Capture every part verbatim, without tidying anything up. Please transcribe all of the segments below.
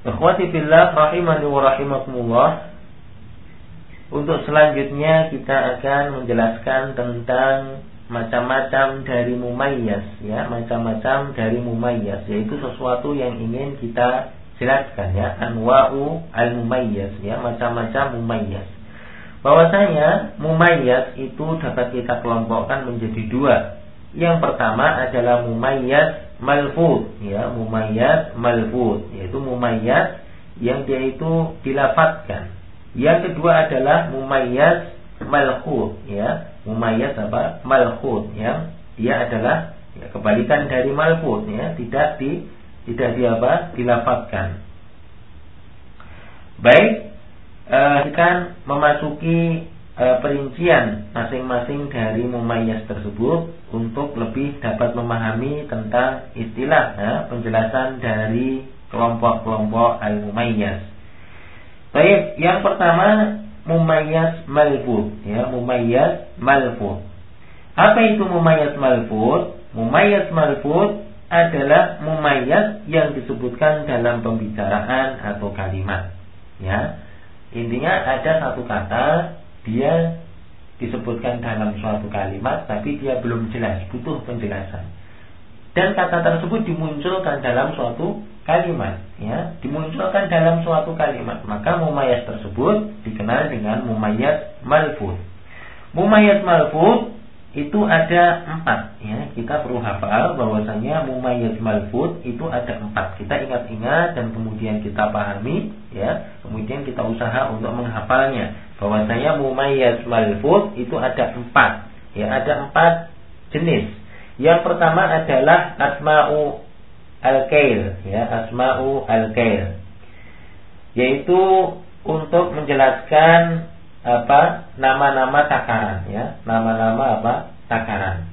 Ikhwati fillah rahimani wa rahimakumullah. Untuk selanjutnya kita akan menjelaskan tentang macam-macam dari mumayyaz, ya, macam-macam dari mumayyaz, yaitu sesuatu yang ingin kita jelaskan, ya, anwa'u al-mumayyaz, ya, macam-macam mumayyaz. Bahwasanya mumayyaz itu dapat kita kelompokkan menjadi dua. Yang pertama adalah mumayyaz malfuz, ya, mumayyaz malfuz, yaitu mumayyaz yang dia itu dilafadzkan. Yang kedua adalah mumayyaz malkhut, ya, mumayyaz apa? Malkhut, yang dia adalah, ya, kebalikan dari malfuz, ya, tidak di tidak di apa? Dilafadzkan. Baik, eh, kan memasuki eh, perincian masing-masing dari mumayyaz tersebut untuk lebih dapat memahami tentang istilah, ya, penjelasan dari kelompok-kelompok al-mumayyaz. Baik, yang pertama mumayyaz malfuz, ya, mumayyaz malfuz. Apa itu mumayyaz malfuz? Mumayyaz malfuz adalah mumayyaz yang disebutkan dalam pembicaraan atau kalimat, ya. Intinya ada satu kata dia disebutkan dalam suatu kalimat tapi dia belum jelas, butuh penjelasan. Dan kata tersebut dimunculkan dalam suatu kalimat, ya, dimunculkan dalam suatu kalimat, maka mumayyaz tersebut dikenal dengan mumayyaz malfuz. Mumayyaz malfuz itu ada empat, ya. Kita perlu hafal bahwasanya mumayyaz malfuz itu ada empat. Kita ingat-ingat dan kemudian kita pahami, ya. Kemudian kita usaha untuk menghafalnya. Bahwasanya mumayyaz malfuz itu ada empat, ya, ada empat jenis. Yang pertama adalah asma'u al-kail, ya, asma'u al-kail, yaitu untuk menjelaskan apa? Nama-nama takaran, ya, nama-nama apa? Takaran.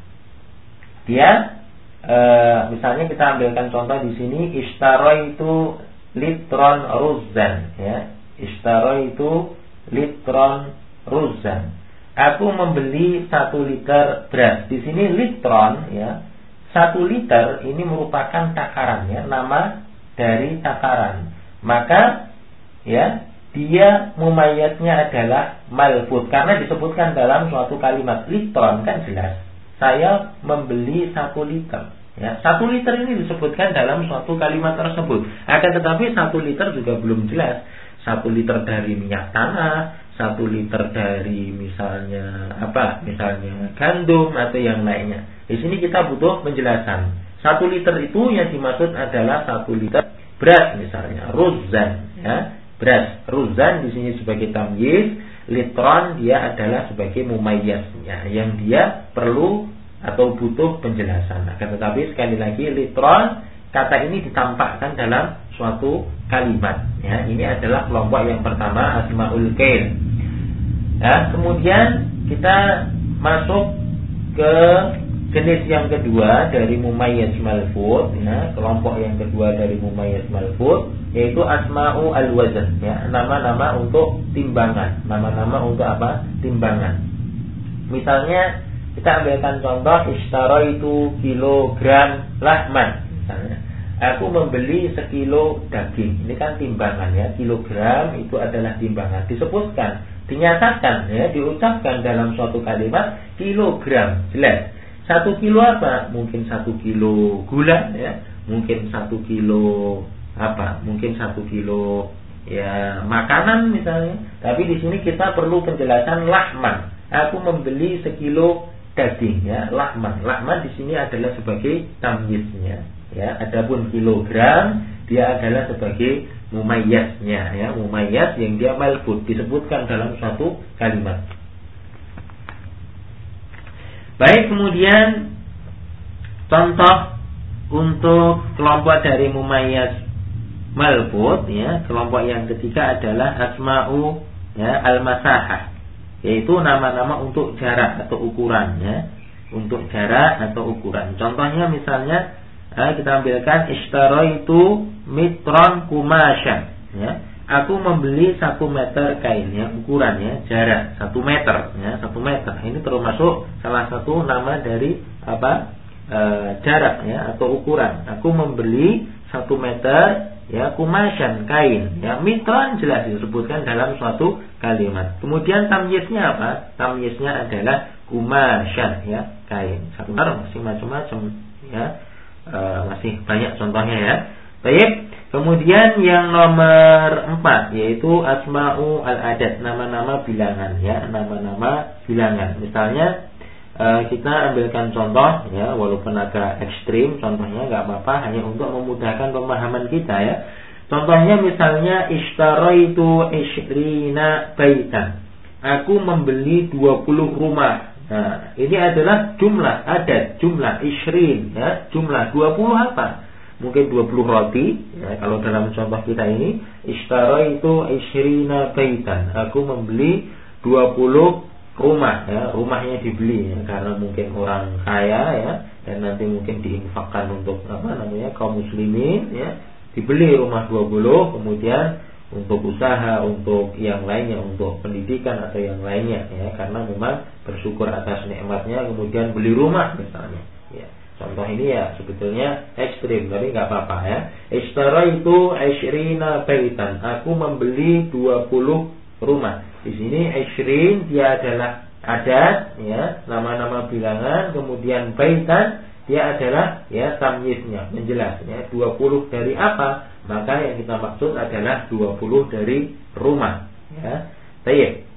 Dia e, misalnya kita ambilkan contoh di sini, ishtaraitu litron ruzzan, ya, ishtaraitu litron ruzzan. Aku membeli satu liter beras. Di sini litron, ya, satu liter ini merupakan takaran, ya, nama dari takaran. Maka, ya, dia mumayyaznya adalah malfuz karena disebutkan dalam suatu kalimat. Litron kan jelas, saya membeli satu liter, ya, satu liter ini disebutkan dalam suatu kalimat tersebut. Akan tetapi satu liter juga belum jelas. Satu liter dari minyak tanah, satu liter dari misalnya apa? Misalnya gandum atau yang lainnya. Di sini kita butuh penjelasan. Satu liter itu yang dimaksud adalah satu liter beras misalnya, ruzzan, ya. Beras, ruzzan di sini sebagai tamyiz, litron dia adalah sebagai mumayyaznya yang dia perlu atau butuh penjelasan. Akan tetapi sekali lagi litron kata ini ditampakkan dalam suatu kalimat, ya. Ini adalah kelompok yang pertama, asmaul kail. Ya, kemudian kita masuk ke jenis yang kedua dari mumayyaz malfuz, ya, kelompok yang kedua dari mumayyaz malfuz yaitu asma'u al-wazn, ya, nama-nama untuk timbangan, nama-nama untuk apa? Timbangan. Misalnya kita ambilkan contoh, ishtaraitu kilogram lahman, misalnya, aku membeli sekilo daging. Ini kan timbangan, ya, kilogram itu adalah timbangan. Disebutkan, dinyatakan, ya, diucapkan dalam suatu kalimat kilogram, jelas. Satu kilo apa? Mungkin satu kilo gula, ya, mungkin satu kilo apa? Mungkin satu kilo, ya, makanan misalnya. Tapi di sini kita perlu penjelasan lahman. Aku membeli sekilo daging, ya, lahman. Lahman di sini adalah sebagai tamyiznya, ya. Adapun kilogram dia adalah sebagai mumayyaznya, ya, mumayyaz yang dia malfuz, disebutkan dalam suatu kalimat. Baik, kemudian contoh untuk kelompok dari mumayyaz malfuz, ya, kelompok yang ketiga adalah asma'u, ya, al-masahah, yaitu nama-nama untuk jarak atau ukuran, ya, untuk jarak atau ukuran. Contohnya misalnya, eh, kita ambilkan ishtaraitu mitron kumasyan, ya, aku membeli satu meter kain, ya, ukurannya jarak satu meter, ya, satu meter. Ini termasuk salah satu nama dari apa? E, jarak, ya, atau ukuran. Aku membeli satu meter ya, kumasyan, kain, ya, mitron jelas disebutkan dalam suatu kalimat. Kemudian tamyiznya apa? Tamyiznya adalah kumasyan, ya, kain. Satu masih macam-macam, ya, e, masih banyak contohnya, ya. Baik. Kemudian yang nomor empat yaitu asma'u al-adat, nama-nama bilangan, ya, nama-nama bilangan. Misalnya e, kita ambilkan contoh, ya, walaupun agak ekstrim contohnya, nggak apa-apa, hanya untuk memudahkan pemahaman kita, ya. Contohnya misalnya ishtaraitu ishrina baitan. Aku membeli dua puluh rumah. Nah, ini adalah jumlah adat, jumlah ishrin, ya, jumlah dua puluh apa? Mungkin dua puluh roti, ya, kalau dalam contoh kita ini ishtaraitu ishrina baitan. Aku membeli dua puluh rumah, ya, rumahnya dibeli, ya, karena mungkin orang kaya, ya, dan nanti mungkin diinfakkan untuk apa namanya kaum muslimin, ya, dibeli rumah dua puluh, kemudian untuk usaha, untuk yang lainnya, untuk pendidikan atau yang lainnya, ya, karena memang bersyukur atas nikmatnya, kemudian beli rumah misalnya, ya. Contoh ini ya sebetulnya ekstrim, tapi nggak apa-apa, ya. Ishtaraitu ishrina baitan. Aku membeli dua puluh rumah. Di sini ishrin dia adalah adat, ya, nama-nama bilangan, kemudian baitan dia adalah, ya, tamyiznya, menjelasnya dua puluh dari apa? Maka yang kita maksud adalah dua puluh dari rumah, ya. Baik.